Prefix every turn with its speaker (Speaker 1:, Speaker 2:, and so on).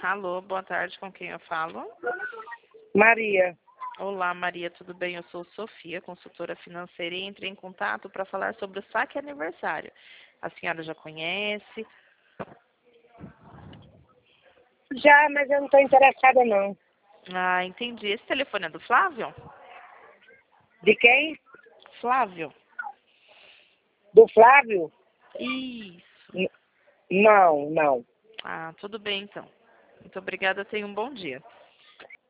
Speaker 1: Alô, boa tarde, com quem eu falo?
Speaker 2: Maria.
Speaker 1: Olá, Maria, tudo bem? Eu sou Sofia, consultora financeira, e entrei em contato para falar sobre o saque aniversário. A senhora já conhece?
Speaker 2: Já, mas eu não estou interessada não.
Speaker 1: Ah, entendi. Esse telefone é do Flávio?
Speaker 2: De quem?
Speaker 1: Flávio?
Speaker 2: Do Flávio?
Speaker 1: Isso.
Speaker 2: Não, não.
Speaker 1: Ah, tudo bem então. Muito obrigada, tenha um bom dia.